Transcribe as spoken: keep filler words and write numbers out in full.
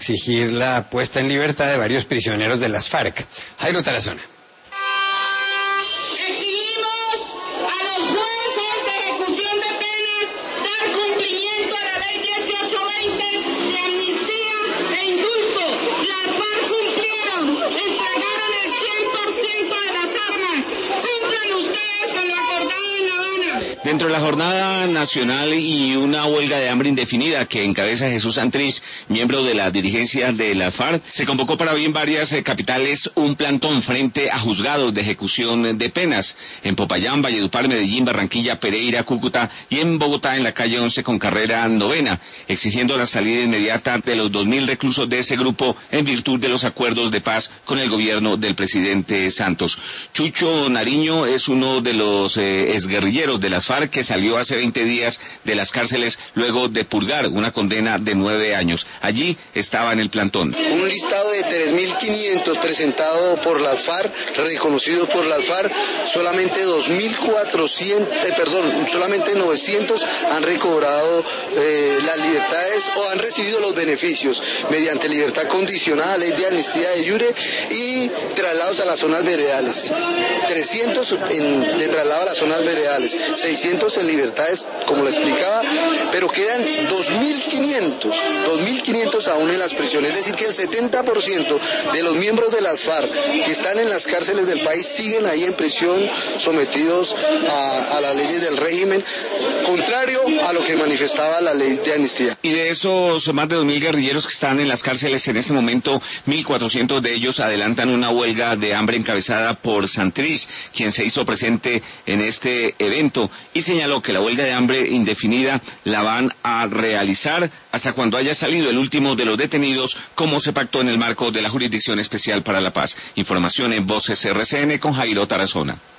exigir la puesta en libertad de varios prisioneros de las FARC. Jairo Tarazona. Dentro de la jornada nacional y una huelga de hambre indefinida que encabeza Jesús Santrich, miembro de la dirigencia de la FARC, se convocó para hoy en varias eh, capitales un plantón frente a juzgados de ejecución de penas, en Popayán, Valledupar, Medellín, Barranquilla, Pereira, Cúcuta y en Bogotá en la calle once con carrera novena, exigiendo la salida inmediata de los dos mil reclusos de ese grupo en virtud de los acuerdos de paz con el gobierno del presidente Santos. Chucho Nariño es uno de los eh, exguerrilleros de las FARC que salió hace veinte días de las cárceles luego de purgar una condena de nueve años. Allí estaba en el plantón. Un listado de tres mil quinientos presentado por las FARC, reconocido por las FARC, solamente dos mil cuatrocientos, eh, perdón, solamente novecientos han recobrado eh, las libertades o han recibido los beneficios mediante libertad condicional, ley de amnistía de iure y traslados a las zonas veredales. trescientos en, de traslado a las zonas veredales, seiscientos en libertades, como lo explicaba, pero quedan dos mil quinientos, dos mil quinientos aún en las prisiones, es decir que el setenta por ciento de los miembros de las FARC que están en las cárceles del país siguen ahí en prisión, sometidos a, a las leyes del régimen, contrario a lo que manifestaba la ley de amnistía. Y de esos más de dos mil guerrilleros que están en las cárceles en este momento, mil cuatrocientos de ellos adelantan una huelga de hambre encabezada por Santrich, quien se hizo presente en este evento y señaló que la huelga de hambre indefinida la van a realizar hasta cuando haya salido el último de los detenidos, como se pactó en el marco de la Jurisdicción Especial para la Paz. Información en Voces R C N con Jairo Tarazona.